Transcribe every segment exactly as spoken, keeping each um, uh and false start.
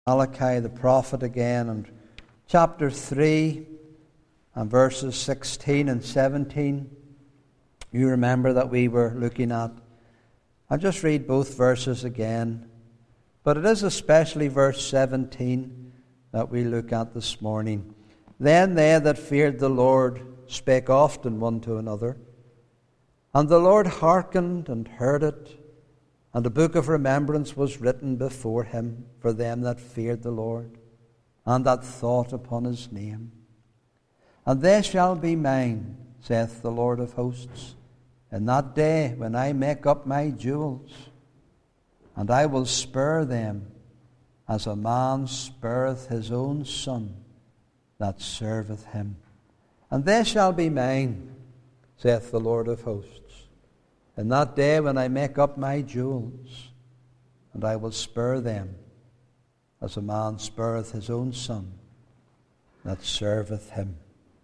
Malachi the prophet again, and chapter three and verses sixteen and seventeen. You remember that we were looking at. I'll just read both verses again, but it is especially verse seventeen that we look at this morning. Then they that feared the Lord spake often one to another, and the Lord hearkened and heard it. And a book of remembrance was written before him for them that feared the Lord, and that thought upon his name. And they shall be mine, saith the Lord of hosts, in that day when I make up my jewels, and I will spare them as a man spareth his own son that serveth him. And they shall be mine, saith the Lord of hosts, in that day when I make up my jewels, and I will spare them as a man spareth his own son that serveth him.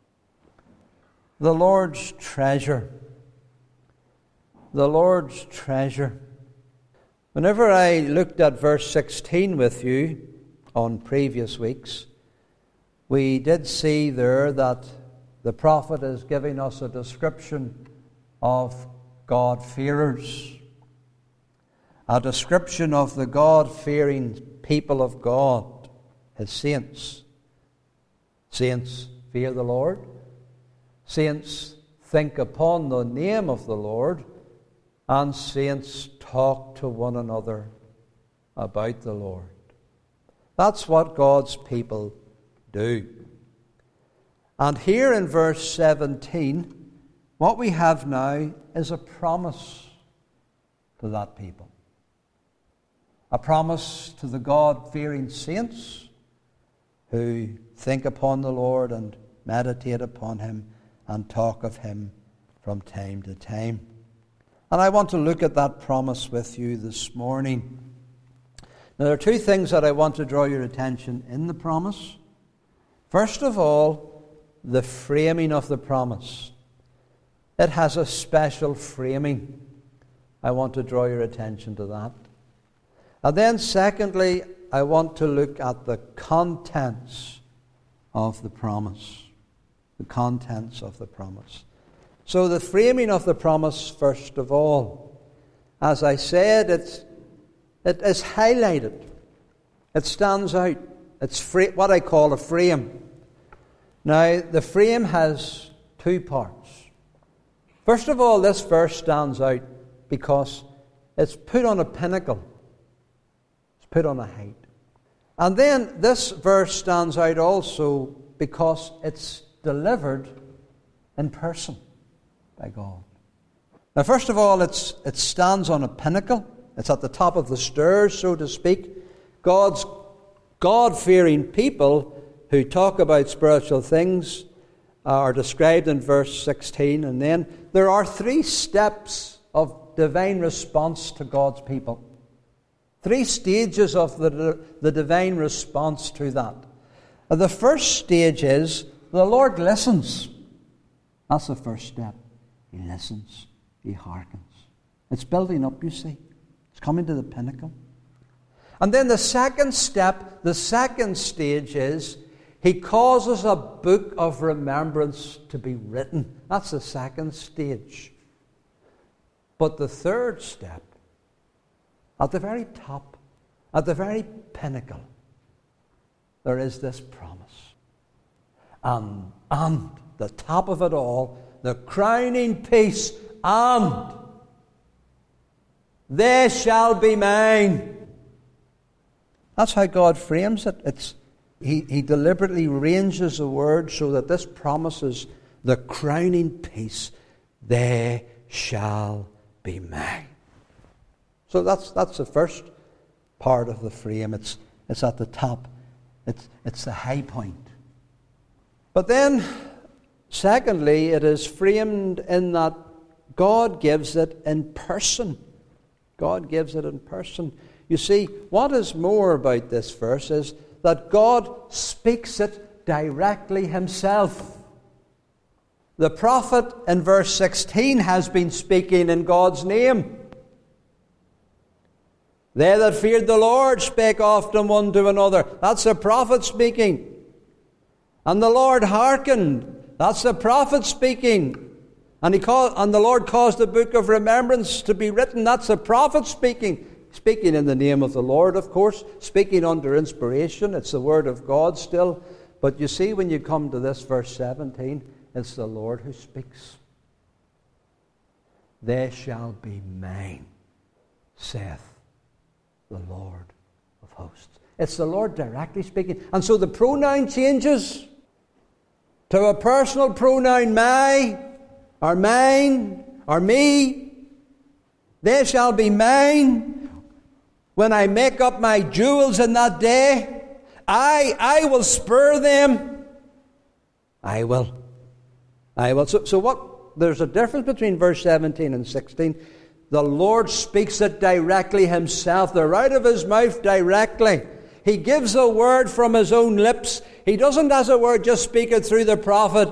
The Lord's treasure. The Lord's treasure. Whenever I looked at verse sixteen with you on previous weeks, we did see there that the prophet is giving us a description of God-fearers, a description of the God-fearing people of God, his saints. Saints fear the Lord. Saints think upon the name of the Lord. And saints talk to one another about the Lord. That's what God's people do. And here in verse seventeen, what we have now is a promise to that people. A promise to the God-fearing saints who think upon the Lord and meditate upon him and talk of him from time to time. And I want to look at that promise with you this morning. Now, there are two things that I want to draw your attention in the promise. First of all, the framing of the promise. It has a special framing. I want to draw your attention to that. And then secondly, I want to look at the contents of the promise. The contents of the promise. So the framing of the promise, first of all. As I said, it's, it is highlighted. It stands out. It's fra- what I call a frame. Now, the frame has two parts. First of all, this verse stands out because it's put on a pinnacle. It's put on a height. And then this verse stands out also because it's delivered in person by God. Now, first of all, it's it stands on a pinnacle. It's at the top of the stairs, so to speak. God's God-fearing people who talk about spiritual things are described in verse sixteen. And then there are three steps of divine response to God's people. Three stages of the, the divine response to that. The first stage is the Lord listens. That's the first step. He listens. He hearkens. It's building up, you see. It's coming to the pinnacle. And then the second step, the second stage is he causes a book of remembrance to be written. That's the second stage. But the third step, at the very top, at the very pinnacle, there is this promise. And, and the top of it all, the crowning piece, and they shall be mine. That's how God frames it. It's He, he deliberately ranges the word so that this promises the crowning piece. They shall be mine. So that's that's the first part of the frame. It's it's at the top. It's it's the high point. But then, secondly, it is framed in that God gives it in person. God gives it in person. You see, what is more about this verse is that God speaks it directly himself. The prophet in verse sixteen has been speaking in God's name. They that feared the Lord spake often one to another. That's the prophet speaking. And the Lord hearkened. That's the prophet speaking. And he called, and the Lord caused the book of remembrance to be written. That's the prophet speaking. Speaking in the name of the Lord, of course. Speaking under inspiration. It's the word of God still. But you see, when you come to this verse seventeen, it's the Lord who speaks. They shall be mine, saith the Lord of hosts. It's the Lord directly speaking. And so the pronoun changes to a personal pronoun, my, or mine, or me. They shall be mine when I make up my jewels in that day. I, I will spur them. I will. I will. So, so what? There's a difference between verse seventeen and sixteen. The Lord speaks it directly himself. They're out of his mouth directly. He gives a word from his own lips. He doesn't, as it were, just speak it through the prophet.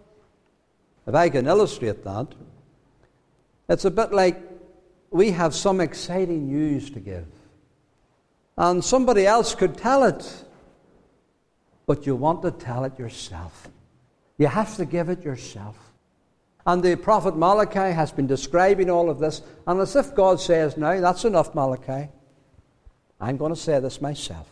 If I can illustrate that, it's a bit like we have some exciting news to give. And somebody else could tell it. But you want to tell it yourself. You have to give it yourself. And the prophet Malachi has been describing all of this, and as if God says, now, that's enough, Malachi. I'm going to say this myself.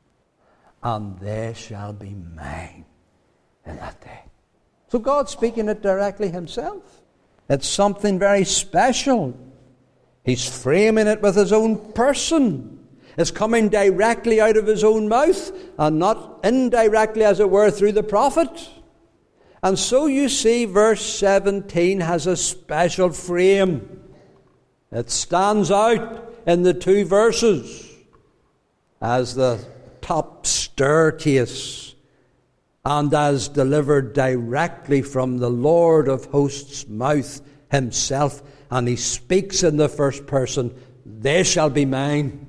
And they shall be mine in that day. So God's speaking it directly himself. It's something very special. He's framing it with his own person. It's coming directly out of his own mouth, and not indirectly, as it were, through the prophet. And so you see, verse seventeen has a special frame. It stands out in the two verses as the top staircase and as delivered directly from the Lord of hosts' mouth himself. And he speaks in the first person, they shall be mine.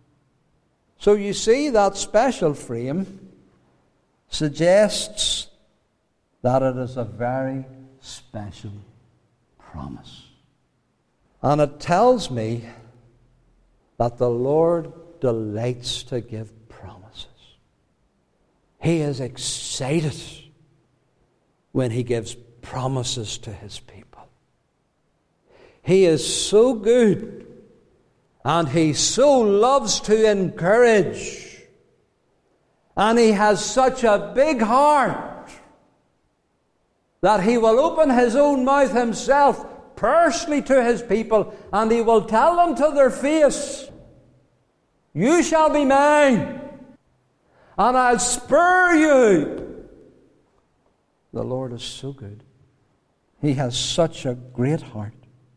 So you see, that special frame suggests that it is a very special promise. And it tells me that the Lord delights to give promises. He is excited when he gives promises to his people. He is so good, and he so loves to encourage, and he has such a big heart that he will open his own mouth himself personally to his people, and he will tell them to their face, you shall be mine, and I'll spur you. The Lord is so good. He has such a great heart.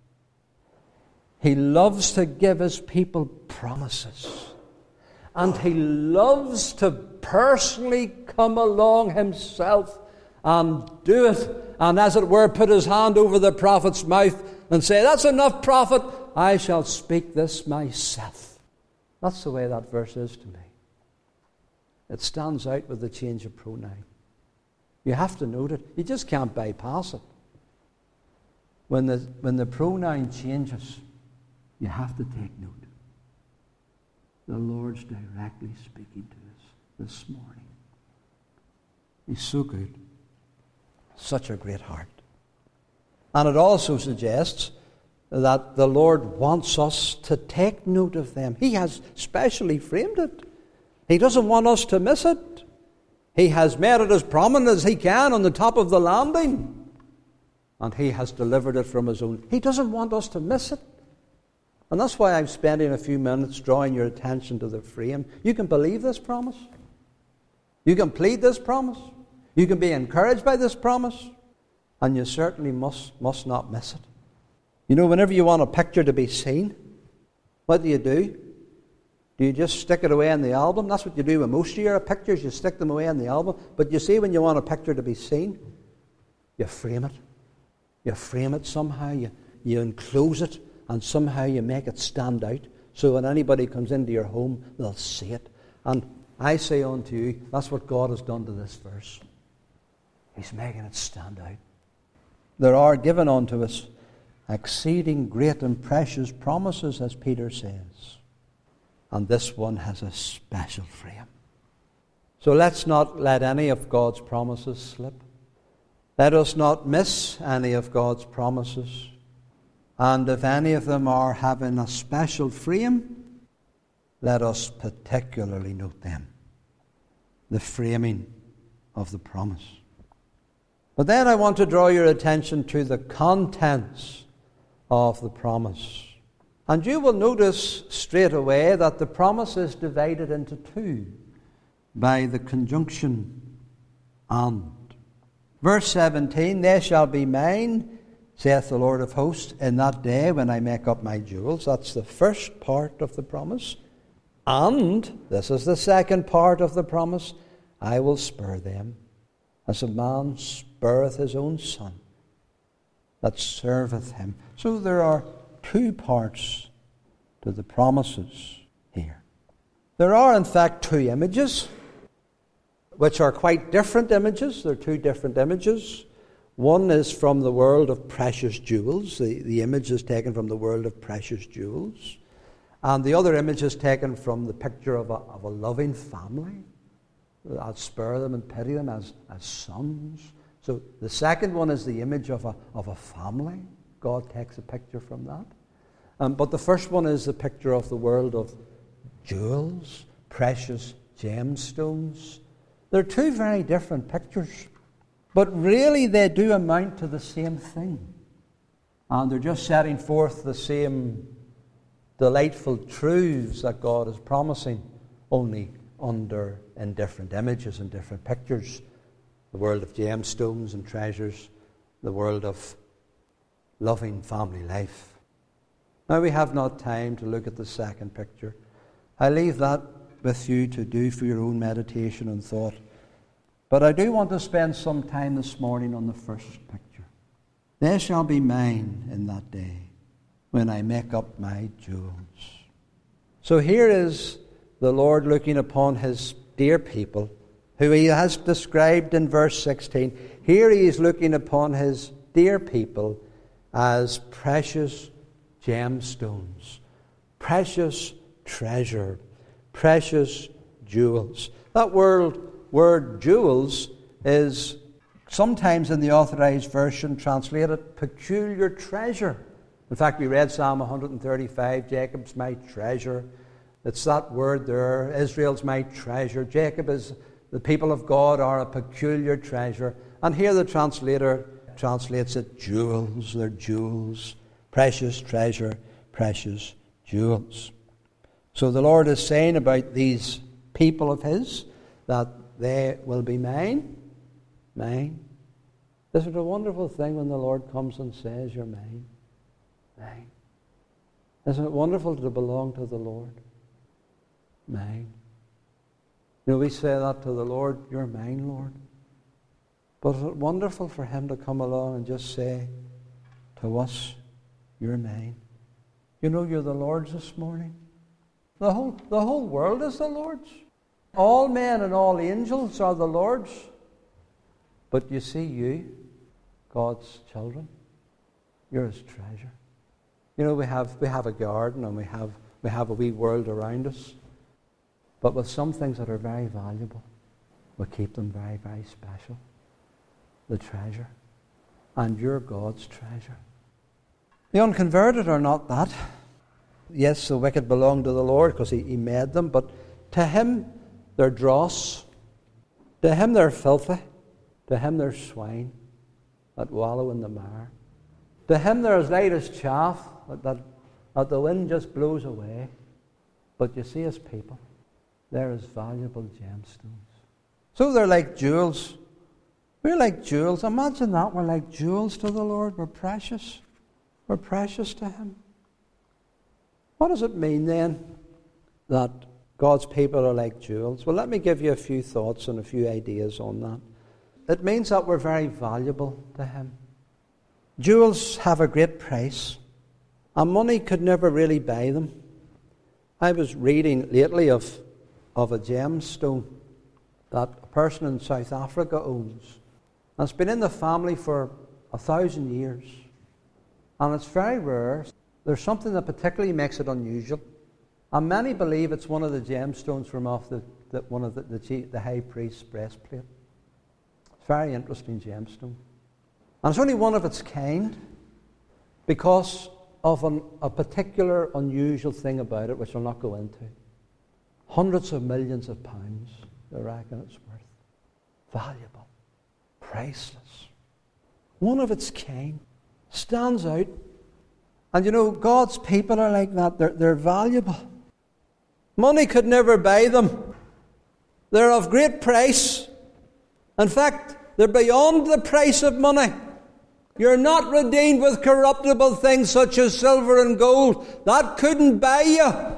He loves to give his people promises, and he loves to personally come along himself and do it, and as it were, put his hand over the prophet's mouth and say, that's enough, prophet, I shall speak this myself. That's the way that verse is to me. It stands out with the change of pronoun. You have to note it. You just can't bypass it. When the, when the pronoun changes, you have to take note. The Lord's directly speaking to us this morning. He's so good. Such a great heart. And it also suggests that the Lord wants us to take note of them. He has specially framed it. He doesn't want us to miss it. He has made it as prominent as he can on the top of the landing. And he has delivered it from his own. He doesn't want us to miss it. And that's why I'm spending a few minutes drawing your attention to the frame. You can believe this promise. You can plead this promise. You can be encouraged by this promise, and you certainly must, must not miss it. You know, whenever you want a picture to be seen, what do you do? Do you just stick it away in the album? That's what you do with most of your pictures. You stick them away in the album. But you see, when you want a picture to be seen, you frame it. You frame it somehow. You, you enclose it, and somehow you make it stand out. So when anybody comes into your home, they'll see it. And I say unto you, that's what God has done to this verse. He's making it stand out. There are given unto us exceeding great and precious promises, as Peter says. and this one has a special frame. So let's not let any of God's promises slip. Let us not miss any of God's promises. And if any of them are having a special frame, let us particularly note them. The framing of the promise. But then I want to draw your attention to the contents of the promise. And you will notice straight away that the promise is divided into two by the conjunction and. Verse seventeen, they shall be mine, saith the Lord of hosts, in that day when I make up my jewels. That's the first part of the promise. And, this is the second part of the promise, I will spare them, as a man spareth his own son, that serveth him. So there are two parts to the promises here. There are, in fact, two images, which are quite different images. They're two different images. One is from the world of precious jewels. The, the image is taken from the world of precious jewels. And the other image is taken from the picture of a, of a loving family. I'll spare them and pity them as, as sons. So the second one is the image of a, of a family. God takes a picture from that. Um, but the first one is the picture of the world of jewels, precious gemstones. They're two very different pictures. But really they do amount to the same thing. And they're just setting forth the same delightful truths that God is promising, only under in different images and different pictures. The world of gemstones and treasures, the world of loving family life. Now we have not time to look at the second picture. I leave that with you to do for your own meditation and thought. But I do want to spend some time this morning on the first picture. They shall be mine in that day when I make up my jewels. So here is the Lord looking upon his dear people, who he has described in verse sixteen. Here he is looking upon his dear people as precious gemstones, precious treasure, precious jewels. That word, word jewels is sometimes in the Authorized Version translated peculiar treasure. In fact, we read Psalm one thirty-five, Jacob's my treasure. It's that word there, Israel's my treasure. Jacob is, the people of God are a peculiar treasure. And here the translator translates it jewels, they're jewels, precious treasure, precious jewels. So the Lord is saying about these people of his that they will be mine, mine. Isn't it a wonderful thing when the Lord comes and says, you're mine, mine? Isn't it wonderful to belong to the Lord? Mine. You know, we say that to the Lord, you're mine, Lord. But is it wonderful for him to come along and just say to us, you're mine? You know, you're the Lord's this morning. The whole, the whole world is the Lord's. All men and all angels are the Lord's. But you see, you, God's children, you're his treasure. You know, we have we have a garden and we have we have a wee world around us. But with some things that are very valuable, we keep them very, very special. The treasure. And you're God's treasure. The unconverted are not that. Yes, the wicked belong to the Lord because he, he made them, but to him they're dross. To him they're filthy. To him they're swine that wallow in the mire. To him they're as light as chaff that, that, that the wind just blows away. But you see his people, they're as valuable gemstones. So they're like jewels. We're like jewels. Imagine that. We're like jewels to the Lord. We're precious. We're precious to him. What does it mean then that God's people are like jewels? Well, let me give you a few thoughts and a few ideas on that. It means that we're very valuable to him. Jewels have a great price, and money could never really buy them. I was reading lately of, of a gemstone that a person in South Africa owns. And it's been in the family for a thousand years. And it's very rare. There's something that particularly makes it unusual. And many believe it's one of the gemstones from off the, the one of the, the, the high priest's breastplate. It's a very interesting gemstone. And it's only one of its kind because of an, a particular unusual thing about it, which I'll not go into. Hundreds of millions of pounds, they reckon it's worth. Valuable. Priceless. One of its kind. Stands out. And you know, God's people are like that. They're, they're valuable. Money could never buy them. They're of great price. In fact, they're beyond the price of money. You're not redeemed with corruptible things such as silver and gold. That couldn't buy you.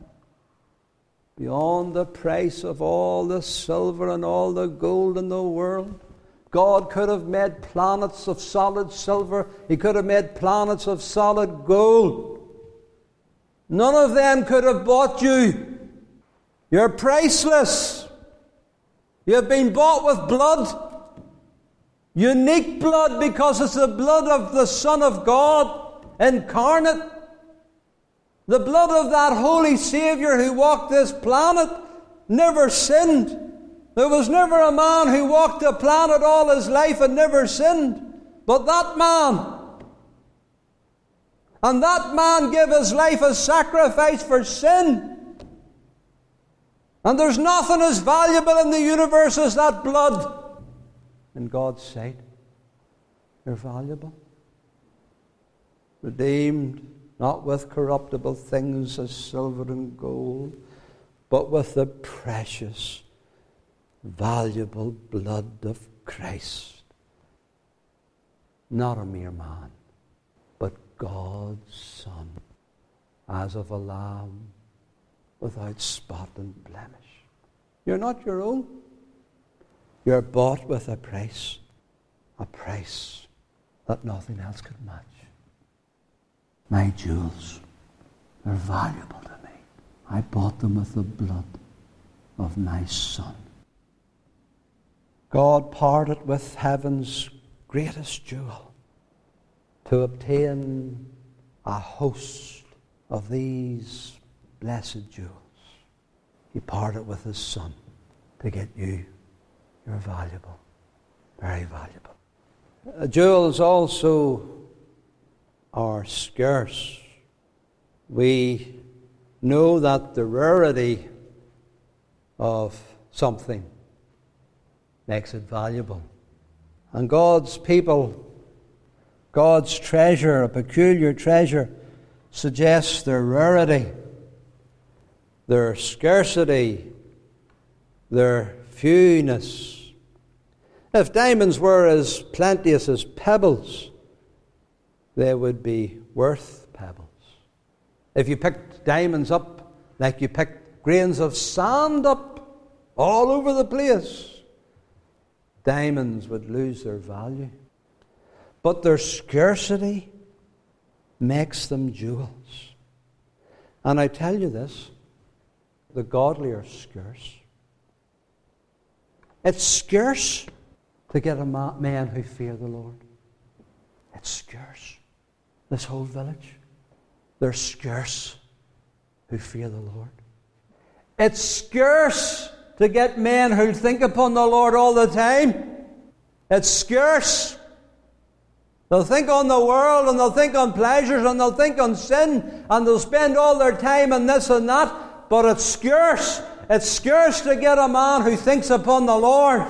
Beyond the price of all the silver and all the gold in the world. God could have made planets of solid silver. He could have made planets of solid gold. None of them could have bought you. You're priceless. You've been bought with blood. Unique blood, because it's the blood of the Son of God incarnate. The blood of that holy Saviour who walked this planet, never sinned. There was never a man who walked the planet all his life and never sinned. But that man, and that man gave his life as sacrifice for sin. And there's nothing as valuable in the universe as that blood. In God's sight, you're valuable. Redeemed, not with corruptible things as silver and gold, but with the precious, valuable blood of Christ. Not a mere man, but God's Son, as of a lamb, without spot and blemish. You're not your own. You're bought with a price, a price that nothing else could match. My jewels are valuable to me. I bought them with the blood of my Son. God parted with heaven's greatest jewel to obtain a host of these blessed jewels. He parted with His Son to get you. You're valuable, very valuable. Uh, jewels also are scarce. We know that the rarity of something makes it valuable. And God's people, God's treasure, a peculiar treasure, suggests their rarity, their scarcity, their fewness. If diamonds were as plenteous as pebbles, they would be worth pebbles. If you picked diamonds up like you picked grains of sand up all over the place, diamonds would lose their value. But their scarcity makes them jewels. And I tell you this, the godly are scarce. It's scarce to get a man who fear the Lord. It's scarce. This whole village, they're scarce who fear the Lord. It's scarce to get men who think upon the Lord all the time. It's scarce. They'll think on the world, and they'll think on pleasures, and they'll think on sin, and they'll spend all their time on this and that, but it's scarce. It's scarce to get a man who thinks upon the Lord.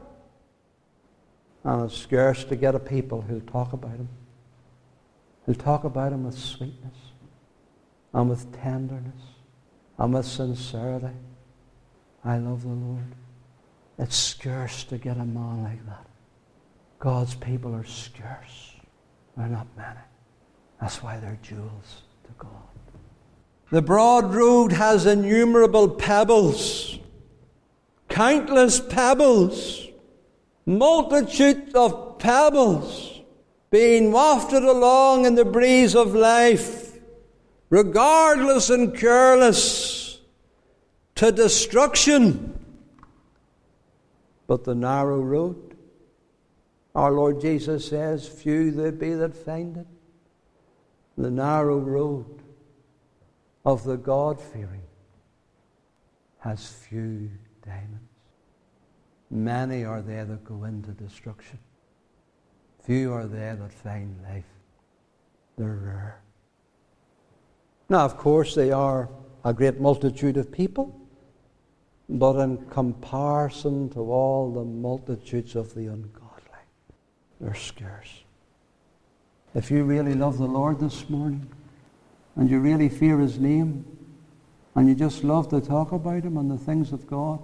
And it's scarce to get a people who'll talk about Him. Who'll talk about Him with sweetness, and with tenderness, and with sincerity. I love the Lord. It's scarce to get a man like that. God's people are scarce. They're not many. That's why they're jewels to God. The broad road has innumerable pebbles, countless pebbles, multitudes of pebbles being wafted along in the breeze of life, regardless and careless, to destruction. But the narrow road, our Lord Jesus says, few there be that find it. The narrow road of the God-fearing has few diamonds. Many are they that go into destruction. Few are they that find life. They're rare. Now, of course, they are a great multitude of people, but in comparison to all the multitudes of the ungodly, they're scarce. If you really love the Lord this morning, and you really fear His name, and you just love to talk about Him and the things of God,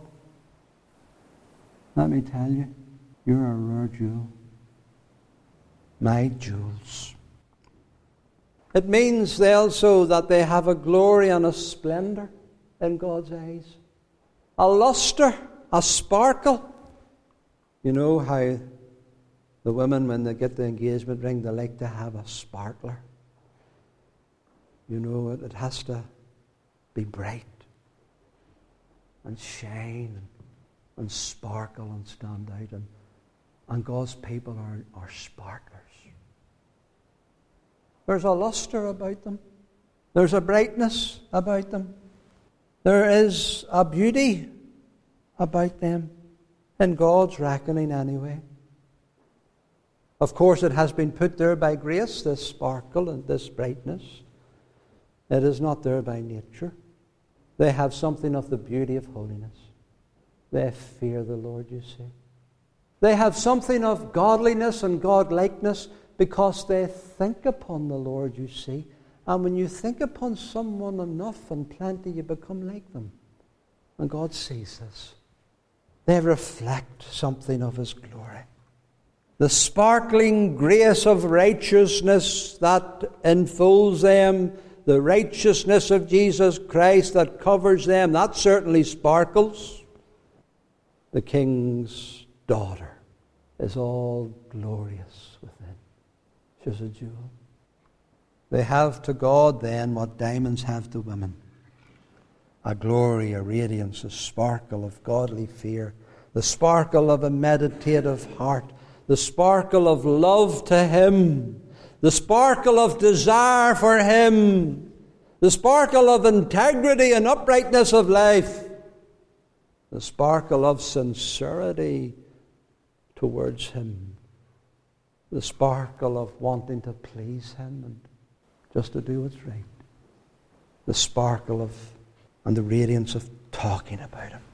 let me tell you, you're a rare jewel. My jewels. It means also that they have a glory and a splendor in God's eyes. A luster, a sparkle. You know how the women, when they get the engagement ring, they like to have a sparkler. You know, it, it has to be bright and shine and, and sparkle and stand out. And, and God's people are, are sparklers. There's a luster about them. There's a brightness about them. There is a beauty about them, in God's reckoning anyway. Of course, it has been put there by grace, this sparkle and this brightness. It is not there by nature. They have something of the beauty of holiness. They fear the Lord, you see. They have something of godliness and godlikeness because they think upon the Lord, you see. And when you think upon someone enough and plenty, you become like them. And God sees this. They reflect something of His glory. The sparkling grace of righteousness that enfolds them, the righteousness of Jesus Christ that covers them, that certainly sparkles. The King's daughter is all glorious within. She's a jewel. They have to God then what diamonds have to women. A glory, a radiance, a sparkle of godly fear, the sparkle of a meditative heart, the sparkle of love to Him, the sparkle of desire for Him, the sparkle of integrity and uprightness of life, the sparkle of sincerity towards Him, the sparkle of wanting to please Him and just to do what's right, the sparkle of and the radiance of talking about Him.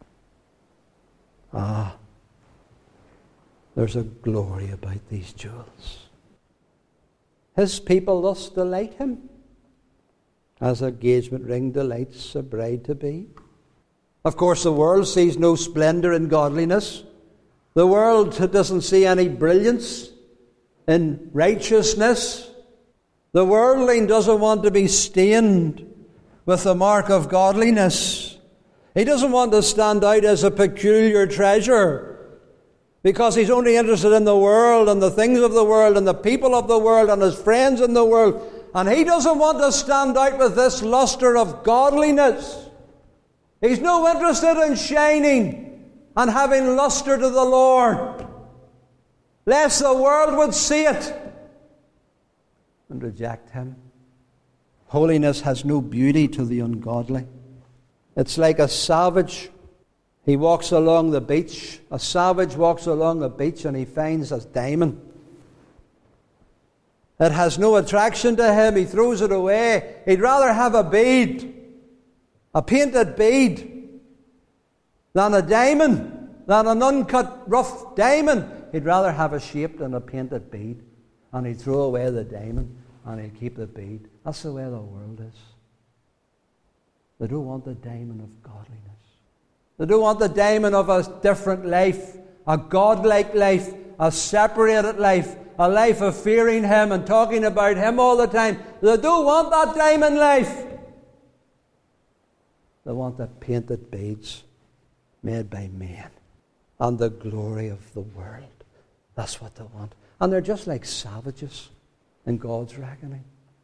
Ah, there's a glory about these jewels. His people thus delight Him, as an engagement ring delights a bride-to-be. Of course, the world sees no splendor in godliness. The world doesn't see any brilliance in righteousness. The worldling doesn't want to be stained with the mark of godliness. He doesn't want to stand out as a peculiar treasure because he's only interested in the world and the things of the world and the people of the world and his friends in the world. And he doesn't want to stand out with this luster of godliness. He's no interested in shining and having luster to the Lord, lest the world would see it and reject Him. Holiness has no beauty to the ungodly. It's like a savage. He walks along the beach. A savage walks along the beach and he finds a diamond. It has no attraction to him. He throws it away. He'd rather have a bead, a painted bead, than a diamond, than an uncut rough diamond. He'd rather have a shaped and a painted bead. And he'd throw away the diamond and he'd keep the bead. That's the way the world is. They don't want the diamond of godliness. They don't want the diamond of a different life, a godlike life, a separated life, a life of fearing Him and talking about Him all the time. They don't want that diamond life. They want the painted beads made by men and the glory of the world. That's what they want. And they're just like savages in God's reckoning.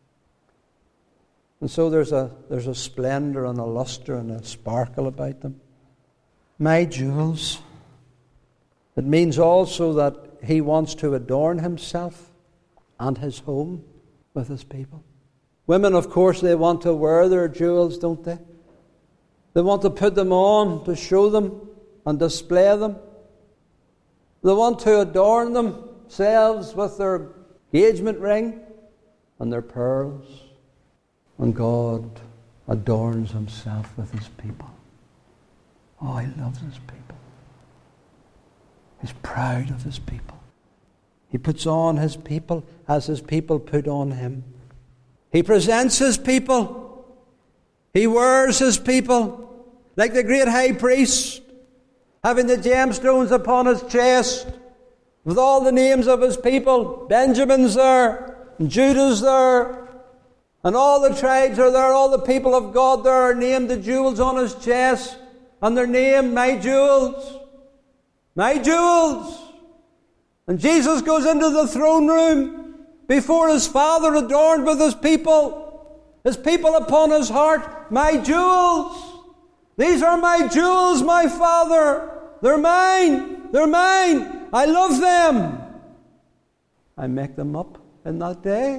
And so there's a there's a splendor and a luster and a sparkle about them. My jewels. It means also that He wants to adorn Himself and His home with His people. Women, of course, they want to wear their jewels, don't they? They want to put them on to show them and display them. They want to adorn themselves with their engagement ring and their pearls. And God adorns himself with his people. Oh, he loves his people. He's proud of his people. He puts on his people as his people put on him. He presents his people. He wears his people. Like the great high priest, having the gemstones upon his chest, with all the names of his people. Benjamin's there, and Judah's there, and all the tribes are there, all the people of God there are named, the jewels on his chest, and they're named, my jewels, my jewels. And Jesus goes into the throne room before his Father, adorned with his people, his people upon his heart, my jewels. These are my jewels, my Father. They're mine. They're mine. I love them. I make them up in that day.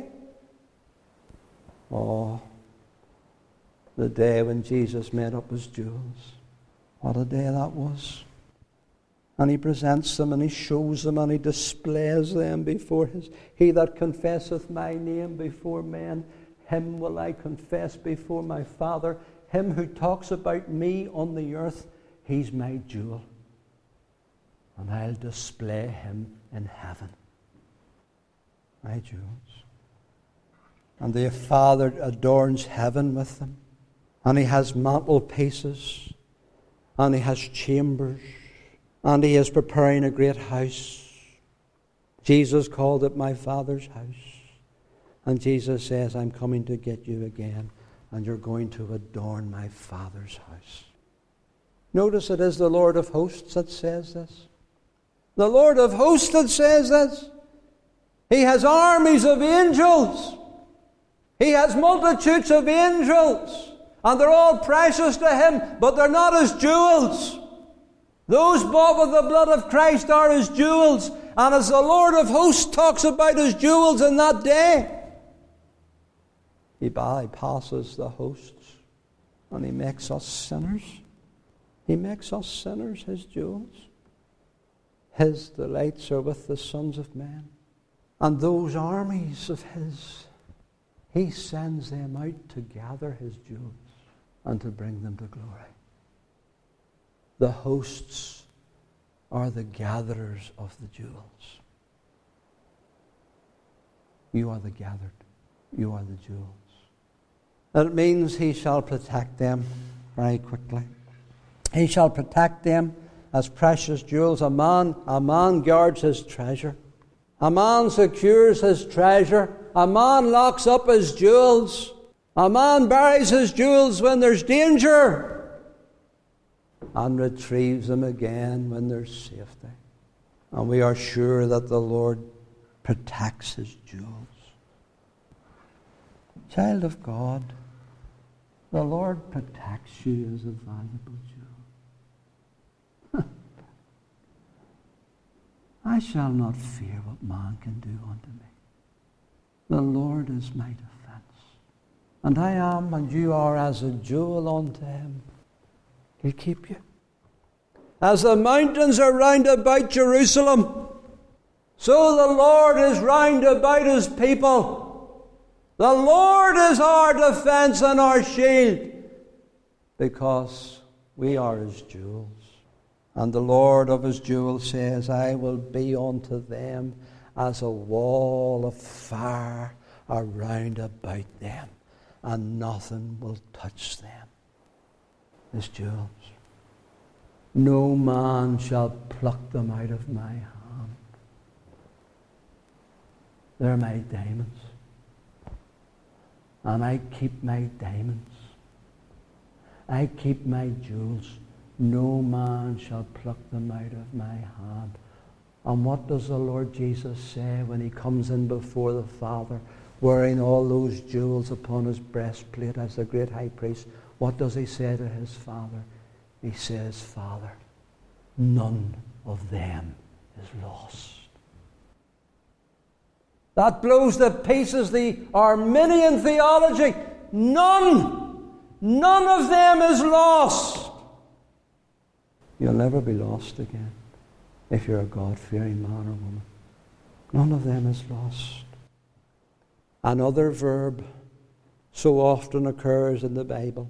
Oh, the day when Jesus made up his jewels. What a day that was. And he presents them and he shows them and he displays them before his. He that confesseth my name before men, him will I confess before my Father. Him who talks about me on the earth, he's my jewel. And I'll display him in heaven. My jewels. And the Father adorns heaven with them. And he has mantelpieces. And he has chambers. And he is preparing a great house. Jesus called it my Father's house. And Jesus says, I'm coming to get you again. And you're going to adorn my Father's house. Notice it is the Lord of hosts that says this. The Lord of hosts that says this. He has armies of angels. He has multitudes of angels. And they're all precious to him, but they're not his jewels. Those bought with the blood of Christ are his jewels. And as the Lord of hosts talks about his jewels in that day, he bypasses the hosts and he makes us sinners. He makes us sinners his jewels. His delights are with the sons of men. And those armies of his, he sends them out to gather his jewels and to bring them to glory. The hosts are the gatherers of the jewels. You are the gathered. You are the jewels. That means he shall protect them very quickly. He shall protect them as precious jewels. A man, a man guards his treasure. A man secures his treasure. A man locks up his jewels. A man buries his jewels when there's danger and retrieves them again when there's safety. And we are sure that the Lord protects his jewels. Child of God, the Lord protects you as a valuable jewel. I shall not fear what man can do unto me. The Lord is my defense. And I am and you are as a jewel unto him. He'll keep you. As the mountains are round about Jerusalem, so the Lord is round about his people. The Lord is our defense and our shield, because we are his jewels. And the Lord of his jewels says, I will be unto them as a wall of fire around about them, and nothing will touch them. His jewels. No man shall pluck them out of my hand. They're my diamonds. And I keep my diamonds. I keep my jewels. No man shall pluck them out of my hand. And what does the Lord Jesus say when he comes in before the Father, wearing all those jewels upon his breastplate as the great high priest? What does he say to his Father? He says, Father, none of them is lost. That blows to pieces the Arminian theology. None, none of them is lost. You'll never be lost again if you're a God-fearing man or woman. None of them is lost. Another verb so often occurs in the Bible.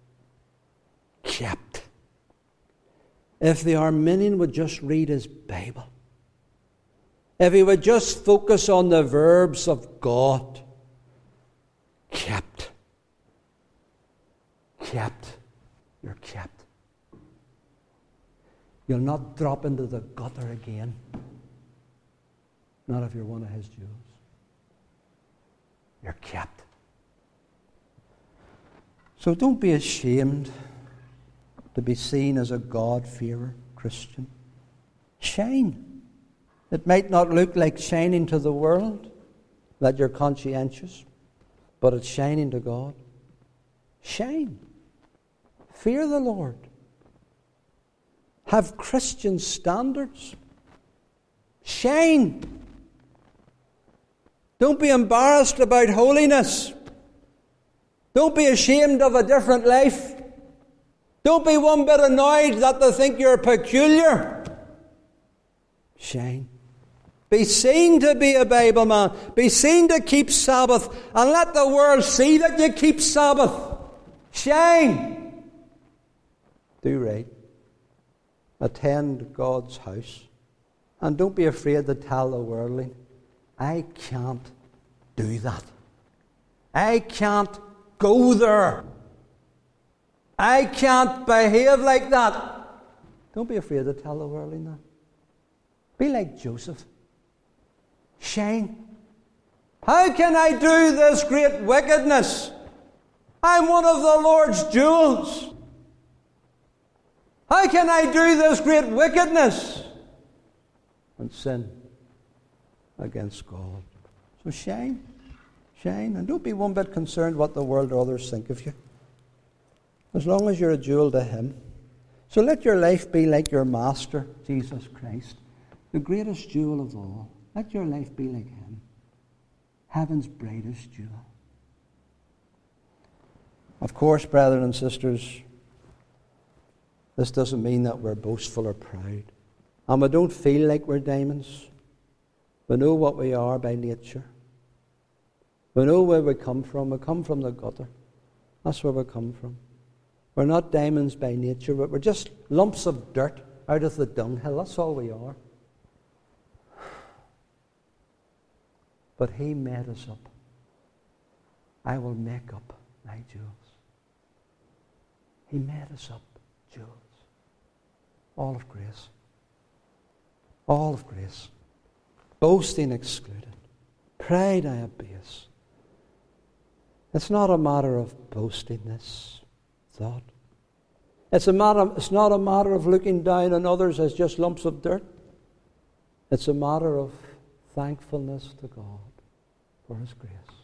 Kept. If the Arminian would just read his Bible, if he would just focus on the verbs of God, kept. Kept. You're kept. You'll not drop into the gutter again. Not if you're one of his jewels. You're kept. So don't be ashamed to be seen as a God-fearer Christian. Shine. It might not look like shining to the world, that you're conscientious, but it's shining to God. Shine. Fear the Lord. Have Christian standards. Shine. Don't be embarrassed about holiness. Don't be ashamed of a different life. Don't be one bit annoyed that they think you're peculiar. Shine. Be seen to be a Bible man. Be seen to keep Sabbath. And let the world see that you keep Sabbath. Shine. Do right. Attend God's house. And don't be afraid to tell the worldling, I can't do that. I can't go there. I can't behave like that. Don't be afraid to tell the worldling that. Be like Joseph. Shine. How can I do this great wickedness? I'm one of the Lord's jewels. How can I do this great wickedness and sin against God? So shine. Shine. And don't be one bit concerned what the world or others think of you. As long as you're a jewel to Him. So let your life be like your Master, Jesus Christ, the greatest jewel of all. Let your life be like Him, heaven's brightest jewel. Of course, brethren and sisters, this doesn't mean that we're boastful or proud. And we don't feel like we're diamonds. We know what we are by nature. We know where we come from. We come from the gutter. That's where we come from. We're not diamonds by nature, but we're just lumps of dirt out of the dunghill. That's all we are. But He made us up. I will make up my jewels. He made us up jewels. All of grace. All of grace. Boasting excluded. Pride I abase. It's not a matter of boasting this thought. It's a matter, it's not a matter of looking down on others as just lumps of dirt. It's a matter of thankfulness to God for His grace.